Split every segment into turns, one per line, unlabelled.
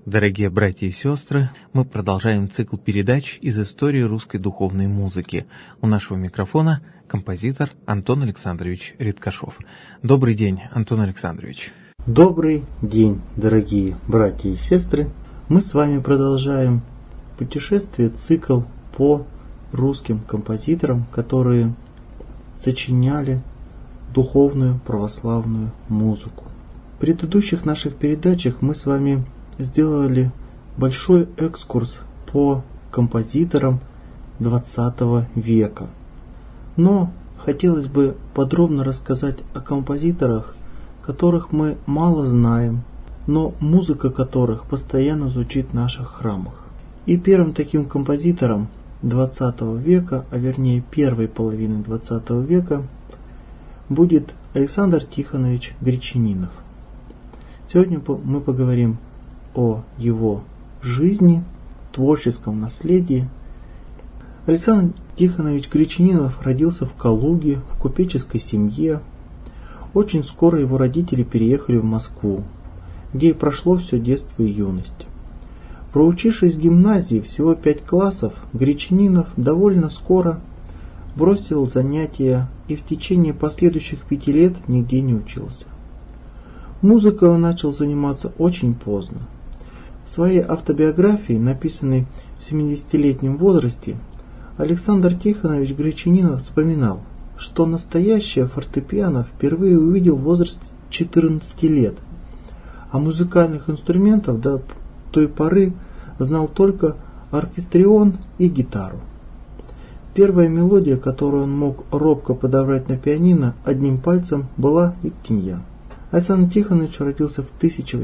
Дорогие братья и сестры, мы продолжаем цикл передач из истории русской духовной музыки. У нашего микрофона композитор Антон Александрович Редкашов. Добрый день, Антон Александрович.
Добрый день, дорогие братья и сестры. Мы с вами продолжаем путешествие, цикл по русским композиторам, которые сочиняли духовную православную музыку. В предыдущих наших передачах мы с вами сделали большой экскурс по композиторам XX века. Но хотелось бы подробно рассказать о композиторах, которых мы мало знаем, но музыка которых постоянно звучит в наших храмах. И первым таким композитором XX века, а вернее первой половины XX века, будет Александр Тихонович Гречанинов. Сегодня мы поговорим о его жизни, творческом наследии. Александр Тихонович Гречанинов родился в Калуге в купеческой семье. Очень скоро его родители переехали в Москву, где и прошло все детство и юность. Проучившись в гимназии всего 5 классов, Гречанинов довольно скоро бросил занятия и в течение последующих 5 лет нигде не учился. Музыкой он начал заниматься очень поздно. В своей автобиографии, написанной в 70-летнем возрасте, Александр Тихонович Гречанинов вспоминал, что настоящее фортепиано впервые увидел в возрасте 14 лет, а музыкальных инструментов до той поры знал только оркестрион и гитару. Первая мелодия, которую он мог робко подобрать на пианино одним пальцем, была «Иктинья». Александр Тихонович родился в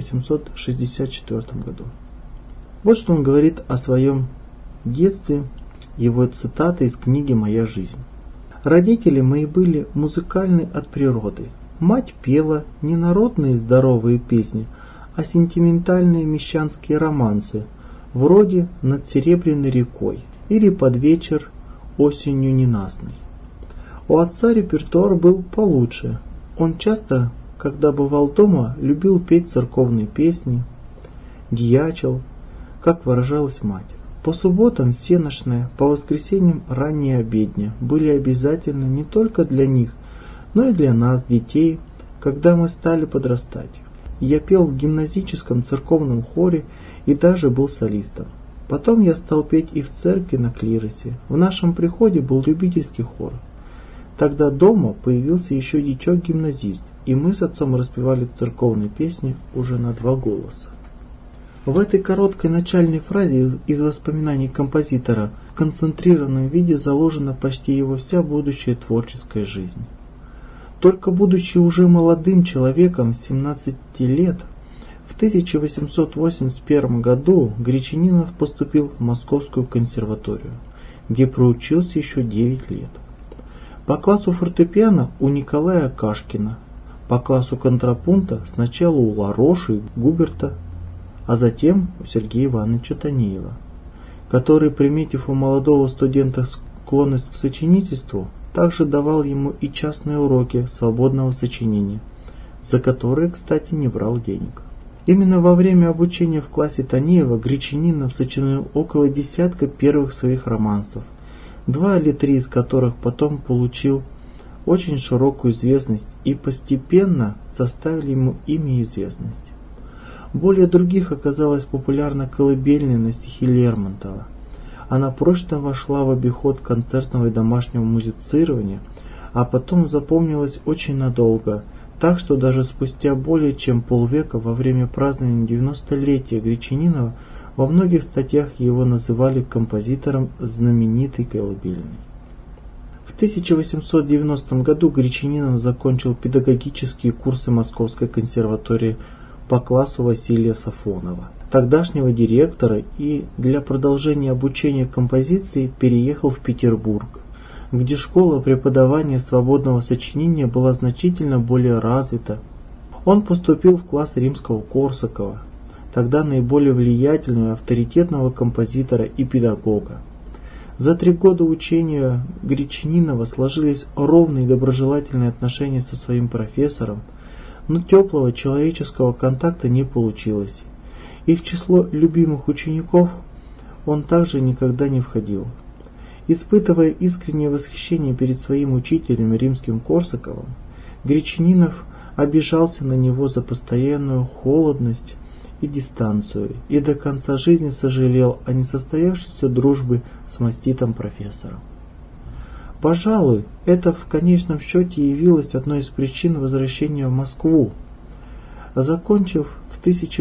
1864 году. Вот что он говорит о своем детстве, его цитаты из книги «Моя жизнь». «Родители мои были музыкальны от природы. Мать пела не народные здоровые песни, а сентиментальные мещанские романсы, вроде «Над Серебряной рекой» или «Под вечер осенью ненастной». У отца репертуар был получше. Он часто, когда бывал дома, любил петь церковные песни, дьячил, как выражалась мать. По субботам всенощная, по воскресеньям ранняя обедня были обязательны не только для них, но и для нас, детей, когда мы стали подрастать. Я пел в гимназическом церковном хоре и даже был солистом. Потом я стал петь и в церкви на клиросе. В нашем приходе был любительский хор. Тогда дома появился еще дичок-гимназист, и мы с отцом распевали церковные песни уже на 2 голоса». В этой короткой начальной фразе из воспоминаний композитора в концентрированном виде заложена почти его вся будущая творческая жизнь. Только будучи уже молодым человеком 17 лет, в 1881 году Гречанинов поступил в Московскую консерваторию, где проучился еще 9 лет. По классу фортепиано у Николая Кашкина, по классу контрапунта сначала у Лароши и Губерта, а затем у Сергея Ивановича Танеева, который, приметив у молодого студента склонность к сочинительству, также давал ему и частные уроки свободного сочинения, за которые, кстати, не брал денег. Именно во время обучения в классе Танеева Гречанинов сочинил около десятка первых своих романсов, 2 или 3 из которых потом получил очень широкую известность и постепенно составили ему имя и известность. Более других оказалась популярна колыбельная на стихи Лермонтова. Она прочно вошла в обиход концертного и домашнего музицирования, а потом запомнилась очень надолго, так что даже спустя более чем полвека во время празднования 90-летия Гречанинова во многих статьях его называли композитором знаменитой колыбельной. В 1890 году Гречанинов закончил педагогические курсы Московской консерватории по классу Василия Сафонова, тогдашнего директора, и для продолжения обучения композиции переехал в Петербург, где школа преподавания свободного сочинения была значительно более развита. Он поступил в класс Римского-Корсакова, тогда наиболее влиятельного и авторитетного композитора и педагога. За 3 года учения Гречанинова сложились ровные и доброжелательные отношения со своим профессором, но теплого человеческого контакта не получилось, и в число любимых учеников он также никогда не входил. Испытывая искреннее восхищение перед своим учителем римским Корсаковым, Гречанинов обижался на него за постоянную холодность и дистанцию и до конца жизни сожалел о несостоявшейся дружбе с маститым профессором. Пожалуй, это в конечном счете явилось одной из причин возвращения в Москву. Закончив в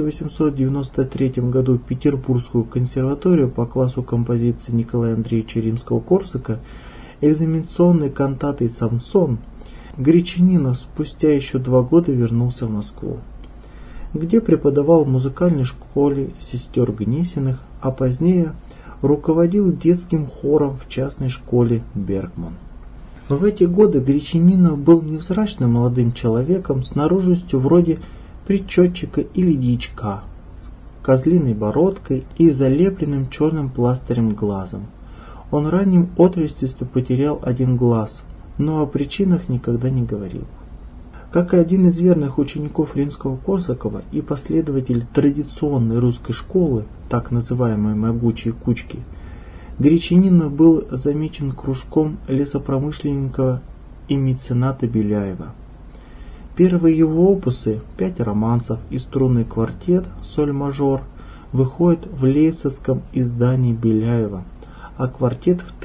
1893 году Петербургскую консерваторию по классу композиции Николая Андреевича Римского-Корсака экзаменационной кантатой «Самсон», Гречанинов спустя еще 2 года вернулся в Москву, где преподавал в музыкальной школе сестер Гнесиных, а позднее руководил детским хором в частной школе «Бергман». В эти годы Гречанинов был невзрачным молодым человеком с наружностью вроде причетчика или дьячка, с козлиной бородкой и залепленным черным пластырем глазом. Он ранним отрочестве потерял один глаз, но о причинах никогда не говорил. Как и один из верных учеников Римского-Корсакова и последователь традиционной русской школы, так называемой «могучей кучки», Гречанинов был замечен кружком лесопромышленника и мецената Беляева. Первые его опусы, 5 романсов и струнный квартет «Соль-мажор» выходят в лейпцигском издании Беляева, а квартет в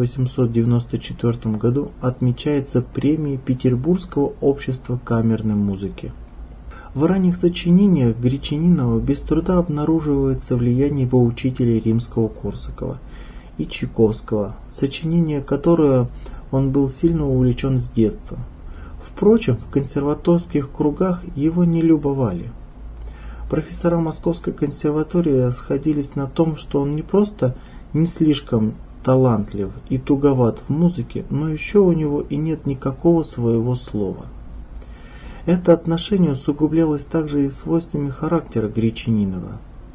1894 году отмечается премией Петербургского общества камерной музыки. В ранних сочинениях Гречанинова без труда обнаруживается влияние его учителей Римского-Корсакова и Чайковского, сочинение которое он был сильно увлечен с детства. Впрочем, в консерваторских кругах его не любовали. Профессора Московской консерватории сходились на том, что он не просто не слишком талантлив и туговат в музыке, но еще у него и нет никакого своего слова. Это отношение усугублялось также и свойствами характера Гречанинова.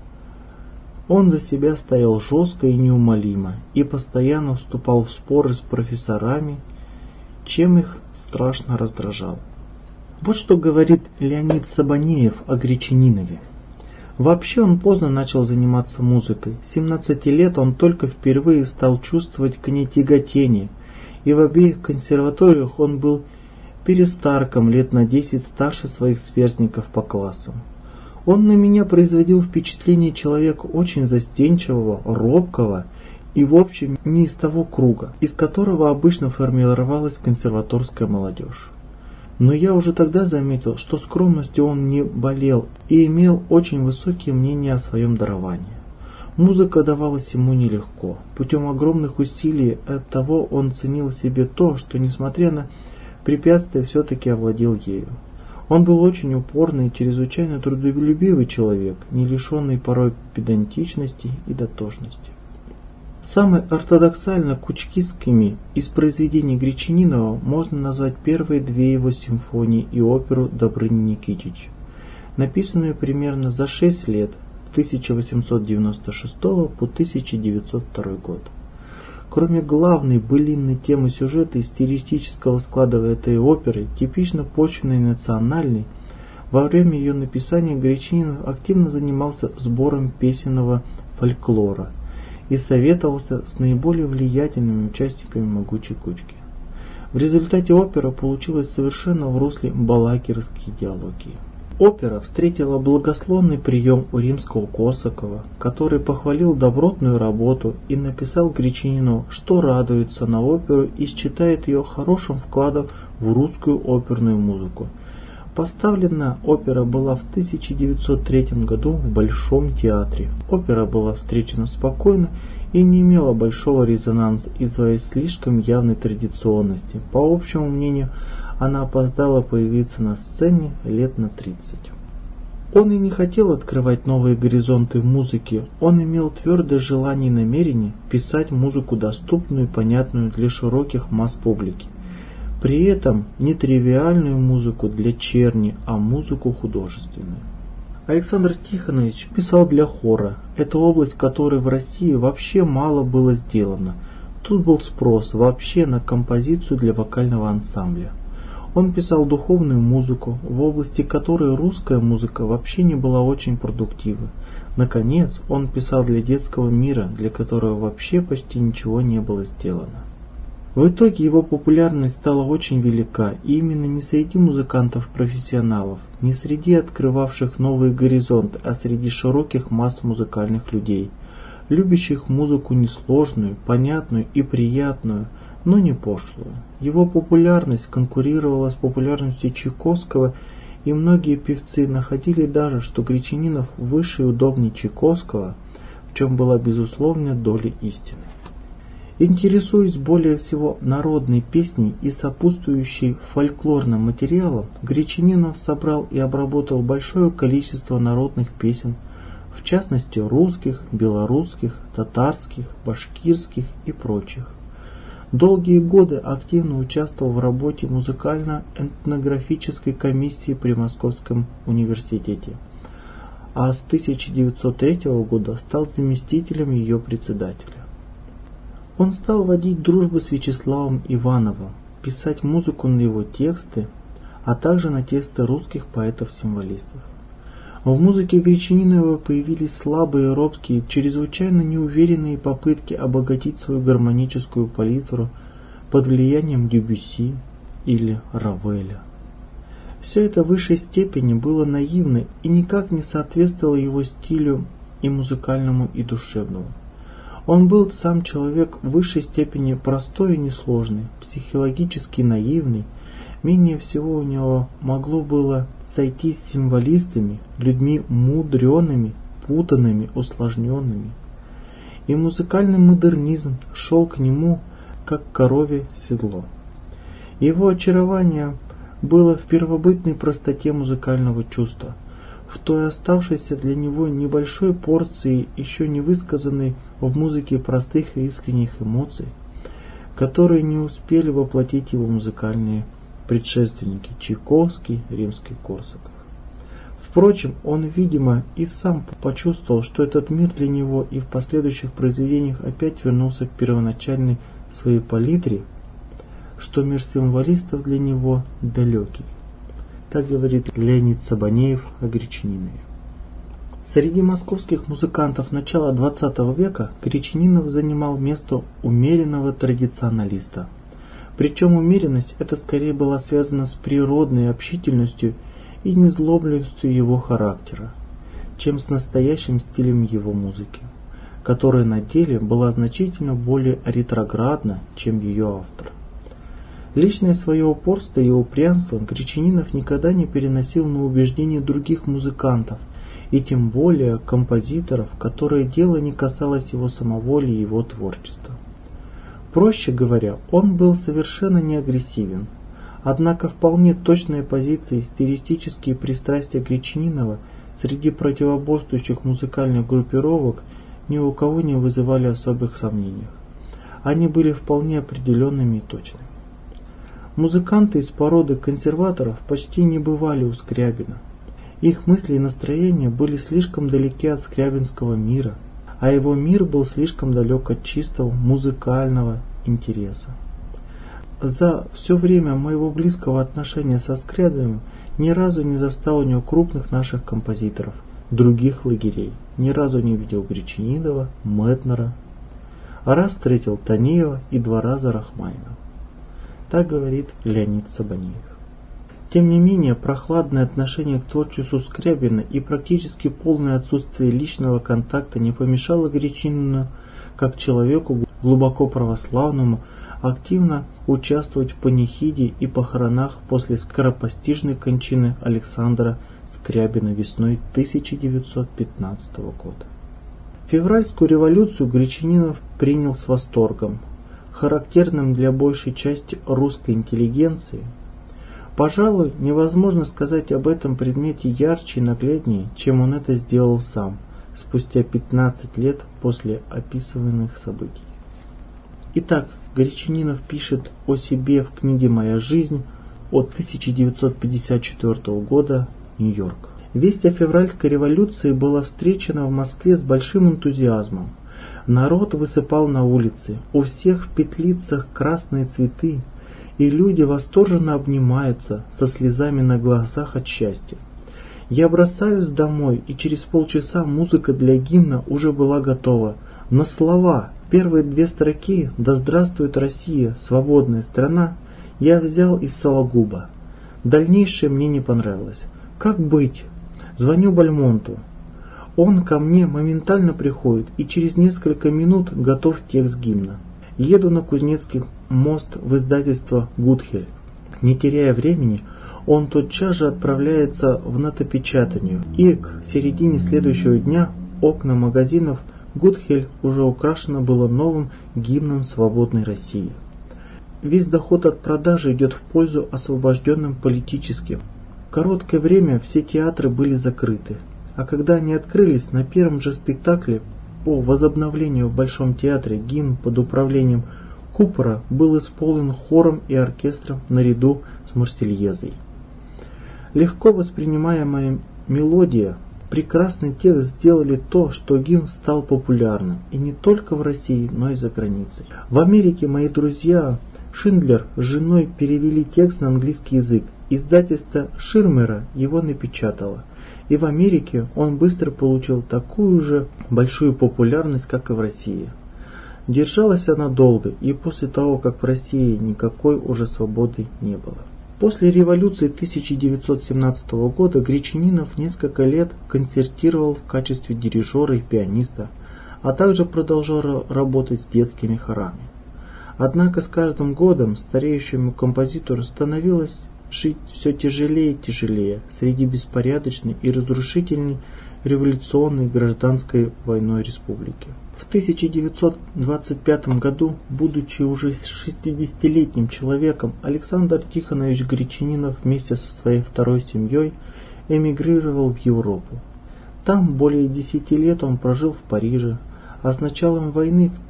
Он за себя стоял жестко и неумолимо и постоянно вступал в споры с профессорами, чем их страшно раздражал. Вот что говорит Леонид Сабанеев о Гречанинове. Вообще он поздно начал заниматься музыкой. С 17 лет он только впервые стал чувствовать к ней тяготение, и в обеих консерваториях он был перестарком лет на 10 старше своих сверстников по классам. Он на меня производил впечатление человека очень застенчивого, робкого и в общем не из того круга, из которого обычно формировалась консерваторская молодежь. Но я уже тогда заметил, что скромностью он не болел и имел очень высокие мнения о своем даровании. Музыка давалась ему нелегко. Путем огромных усилий оттого он ценил в себе то, что, несмотря на препятствия, все-таки овладел ею. Он был очень упорный и чрезвычайно трудолюбивый человек, не лишенный порой педантичности и дотошности. Самой ортодоксально-кучкистскими из произведений Гречанинова можно назвать первые 2 его симфонии и оперу «Добрыня Никитич», написанную примерно за 6 лет, с 1896 по 1902 год. Кроме главной былинной темы сюжета и стилистического склада этой оперы, типично почвенной и национальной, во время ее написания Гречанинов активно занимался сбором песенного фольклора и советовался с наиболее влиятельными участниками «Могучей кучки». В результате опера получилась совершенно в русле балакирской идеологии. Опера встретила благосклонный прием у Римского-Корсакова, который похвалил добротную работу и написал Гречанину, что радуется на оперу и считает ее хорошим вкладом в русскую оперную музыку. Поставлена опера была в 1903 году в Большом театре. Опера была встречена спокойно и не имела большого резонанса из-за своей слишком явной традиционности. По общему мнению, она опоздала появиться на сцене лет на 30. Он и не хотел открывать новые горизонты в музыке, он имел твердое желание и намерение писать музыку доступную и понятную для широких масс публики. При этом не тривиальную музыку для черни, а музыку художественную. Александр Тихонович писал для хора, это область, которой в России вообще мало было сделано. Тут был спрос вообще на композицию для вокального ансамбля. Он писал духовную музыку, в области которой русская музыка вообще не была очень продуктивна. Наконец, он писал для детского мира, для которого вообще почти ничего не было сделано. В итоге его популярность стала очень велика, и именно не среди музыкантов-профессионалов, не среди открывавших новые горизонты, а среди широких масс музыкальных людей, любящих музыку несложную, понятную и приятную, но не пошлую. Его популярность конкурировала с популярностью Чайковского, и многие певцы находили даже, что Гречанинов выше и удобнее Чайковского, в чем была безусловная доля истины. Интересуясь более всего народной песней и сопутствующей фольклорным материалом, Гречанинов собрал и обработал большое количество народных песен, в частности русских, белорусских, татарских, башкирских и прочих. Долгие годы активно участвовал в работе музыкально-этнографической комиссии при Московском университете, а с 1903 года стал заместителем ее председателя. Он стал водить дружбу с Вячеславом Ивановым, писать музыку на его тексты, а также на тексты русских поэтов-символистов. В музыке Гречанинова появились слабые, робкие, чрезвычайно неуверенные попытки обогатить свою гармоническую палитру под влиянием Дебюсси или Равеля. Все это в высшей степени было наивно и никак не соответствовало его стилю и музыкальному, и душевному. Он был сам человек в высшей степени простой и несложный, психологически наивный. Менее всего у него могло было сойтись с символистами, людьми мудреными, путанными, усложненными. И музыкальный модернизм шел к нему, как корове седло. Его очарование было в первобытной простоте музыкального чувства, в той оставшейся для него небольшой порции, еще не высказанной в музыке простых и искренних эмоций, которые не успели воплотить его музыкальные предшественники Чайковский, Римский-Корсаков. Впрочем, он, видимо, и сам почувствовал, что этот мир для него и в последующих произведениях опять вернулся к первоначальной своей палитре, что мир символистов для него далекий. Так говорит Леонид Сабанеев о Гречанинове. Среди московских музыкантов начала XX века Гречанинов занимал место умеренного традиционалиста. Причем умеренность эта скорее была связана с природной общительностью и незлобленностью его характера, чем с настоящим стилем его музыки, которая на деле была значительно более ретроградна, чем ее автор. Личное свое упорство и упрямство Гречанинов никогда не переносил на убеждения других музыкантов, и тем более композиторов, которые дело не касалось его самого или его творчества. Проще говоря, он был совершенно не агрессивен. Однако вполне точные позиции и стилистические пристрастия Гречанинова среди противоборствующих музыкальных группировок ни у кого не вызывали особых сомнений. Они были вполне определенными и точными. Музыканты из породы консерваторов почти не бывали у Скрябина. Их мысли и настроения были слишком далеки от скрябинского мира, а его мир был слишком далек от чистого музыкального интереса. За все время моего близкого отношения со Скрябиным ни разу не застал у него крупных наших композиторов, других лагерей, ни разу не видел Гречанинова, Метнера, а раз встретил Танеева и 2 раза Рахманинова. Так говорит Леонид Сабанеев. Тем не менее, прохладное отношение к творчеству Скрябина и практически полное отсутствие личного контакта не помешало Гречанину, как человеку глубоко православному, активно участвовать в панихиде и похоронах после скоропостижной кончины Александра Скрябина весной 1915 года. Февральскую революцию Гречанинов принял с восторгом, характерным для большей части русской интеллигенции. Пожалуй, невозможно сказать об этом предмете ярче и нагляднее, чем он это сделал сам, спустя 15 лет после описываемых событий. Итак, Гречанинов пишет о себе в книге «Моя жизнь» от 1954 года, Нью-Йорк. Весть о февральской революции была встречена в Москве с большим энтузиазмом. Народ высыпал на улицы, у всех в петлицах красные цветы, и люди восторженно обнимаются со слезами на глазах от счастья. Я бросаюсь домой, и через полчаса музыка для гимна уже была готова. На слова, первые 2 строки «Да здравствует Россия, свободная страна» я взял из Сологуба. Дальнейшее мне не понравилось. Как быть? Звоню Бальмонту. Он ко мне моментально приходит, и через несколько минут готов текст гимна. Еду на Кузнецкий мост в издательство «Гудхель». Не теряя времени, он тотчас же отправляется в натопечатанию, и к середине следующего дня окна магазинов «Гудхель» уже украшено было новым гимном свободной России. Весь доход от продажи идет в пользу освобожденным политически. В короткое время все театры были закрыты, а когда они открылись, на первом же спектакле по возобновлению в Большом театре гимн под управлением Купера был исполнен хором и оркестром наряду с Марсельезой. Легко воспринимаемая мелодия, прекрасный текст сделали то, что гимн стал популярным, и не только в России, но и за границей. В Америке мои друзья Шиндлер с женой перевели текст на английский язык, издательство Ширмера его напечатало, и в Америке он быстро получил такую же большую популярность, как и в России. Держалась она долго, и после того, как в России никакой уже свободы не было. После революции 1917 года Гречанинов несколько лет концертировал в качестве дирижера и пианиста, а также продолжал работать с детскими хорами. Однако с каждым годом стареющему композитору становилось жить все тяжелее и тяжелее среди беспорядочной и разрушительной революционной гражданской войной республики. В 1925 году, будучи уже 60-летним человеком, Александр Тихонович Гречанинов вместе со своей второй семьей эмигрировал в Европу. Там более 10 лет он прожил в Париже, а с началом войны в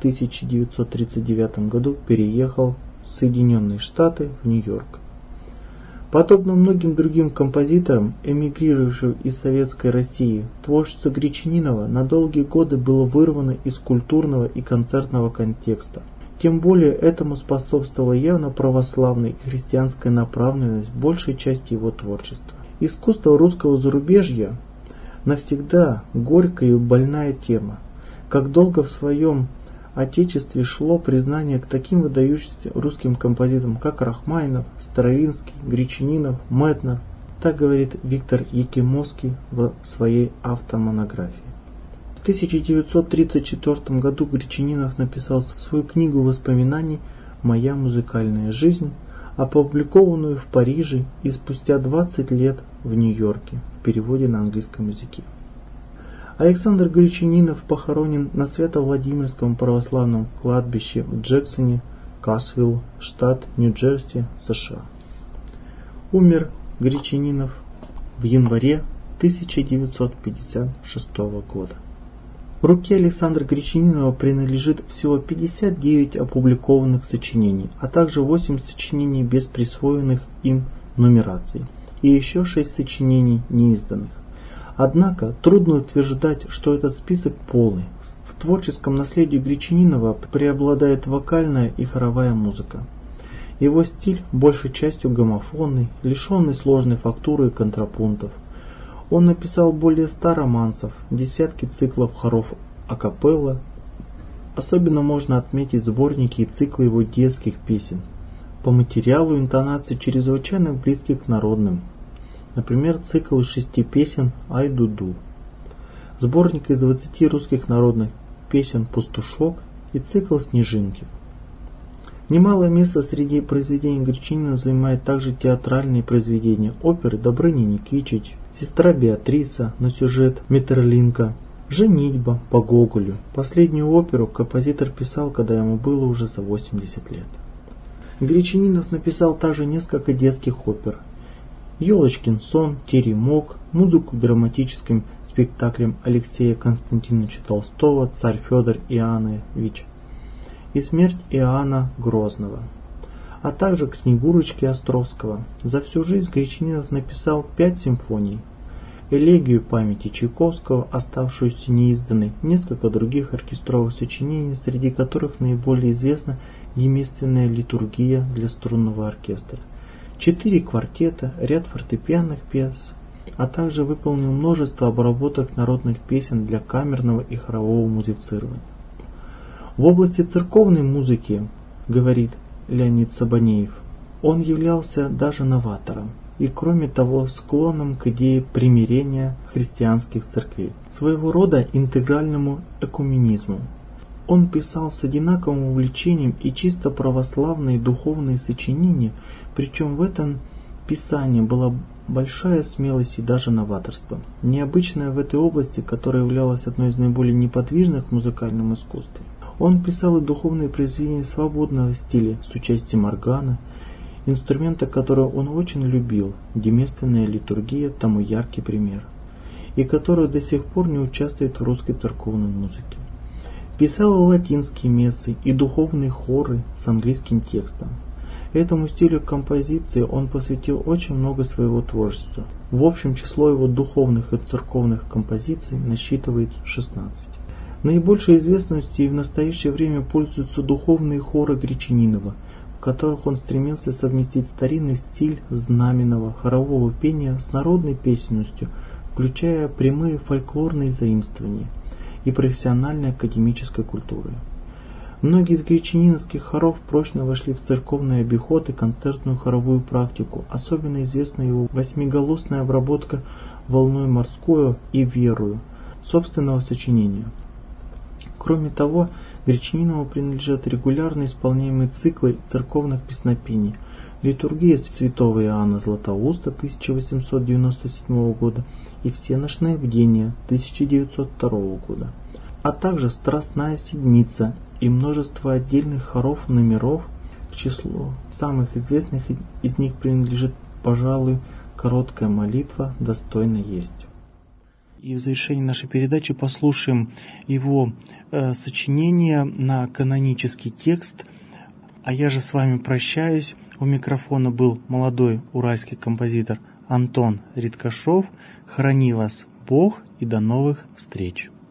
1939 году переехал в Соединенные Штаты, в Нью-Йорк. Подобно многим другим композиторам, эмигрировавшим из Советской России, творчество Гречанинова на долгие годы было вырвано из культурного и концертного контекста. Тем более этому способствовала явно православная и христианская направленность большей части его творчества. Искусство русского зарубежья навсегда горькая и больная тема. Как долго в своем Отечестве шло признание к таким выдающимся русским композиторам, как Рахманинов, Стравинский, Гречанинов, Мэтнер, так говорит Виктор Якимовский в своей автомонографии. В 1934 году Гречанинов написал свою книгу воспоминаний «Моя музыкальная жизнь», опубликованную в Париже и спустя 20 лет в Нью-Йорке в переводе на английском языке. Александр Гречанинов похоронен на Свято-Владимирском православном кладбище в Джексоне, Касвилл, штат Нью-Джерси, США. Умер Гречанинов в январе 1956 года. В руке Александра Гречанинова принадлежит всего 59 опубликованных сочинений, а также 8 сочинений без присвоенных им нумераций и еще 6 сочинений неизданных. Однако трудно утверждать, что этот список полный. В творческом наследии Гречанинова преобладает вокальная и хоровая музыка. Его стиль большей частью гомофонный, лишенный сложной фактуры и контрапунктов. Он написал более 100 романсов, десятки циклов хоров акапелла. Особенно можно отметить сборники и циклы его детских песен. По материалу и интонации чрезвычайно близки к народным. Например, цикл из 6 песен «Ай-ду-ду», сборник из 20 русских народных песен «Пастушок» и цикл «Снежинки». Немалое место среди произведений Гречанинова занимает также театральные произведения оперы «Добрыня Никитич», «Сестра Беатриса» на сюжет Метерлинка, «Женитьба» по Гоголю. Последнюю оперу композитор писал, когда ему было уже за 80 лет. Гречанинов написал также несколько детских опер: «Елочкин сон», «Теремок», музыку к драматическим спектаклям Алексея Константиновича Толстого «Царь Федор Иоаннович» и «Смерть Иоанна Грозного», а также к «Снегурочке» Островского. За всю жизнь Гречанинов написал 5 симфоний, элегию памяти Чайковского, оставшуюся неизданной, несколько других оркестровых сочинений, среди которых наиболее известна «Деместственная литургия» для струнного оркестра, 4 квартета, ряд фортепианных пьес, а также выполнил множество обработок народных песен для камерного и хорового музицирования. В области церковной музыки, говорит Леонид Сабанеев, он являлся даже новатором и, кроме того, склонным к идее примирения христианских церквей, своего рода интегральному экуменизму. Он писал с одинаковым увлечением и чисто православные духовные сочинения, причем в этом писании была большая смелость и даже новаторство, необычное в этой области, которая являлась одной из наиболее неподвижных в музыкальном искусстве. Он писал и духовные произведения свободного стиля с участием органа, инструмента, который он очень любил, деместственная литургия тому яркий пример, и который до сих пор не участвует в русской церковной музыке. Писал и латинские мессы, и духовные хоры с английским текстом. Этому стилю композиции он посвятил очень много своего творчества. В общем, число его духовных и церковных композиций насчитывает 16. Наибольшей известностью и в настоящее время пользуются духовные хоры Гречанинова, в которых он стремился совместить старинный стиль знаменного хорового пения с народной песенностью, включая прямые фольклорные заимствования и профессиональной академической культуры. Многие из гречаниновских хоров прочно вошли в церковный обиход и концертную хоровую практику. Особенно известна его восьмиголосная обработка «Волной морскою» и «Верою» собственного сочинения. Кроме того, Гречанинову принадлежат регулярно исполняемые циклы церковных песнопений, литургия святого Иоанна Златоуста 1897 года и всеношное бдение 1902 года, а также страстная седмица и множество отдельных хоров номеров. К числу самых известных из них принадлежит, пожалуй, короткая молитва «Достойно есть». И в завершении нашей передачи послушаем его сочинение на канонический текст. А я же с вами прощаюсь. У микрофона был молодой уральский композитор Антон Риткашов. Храни вас Бог и до новых встреч!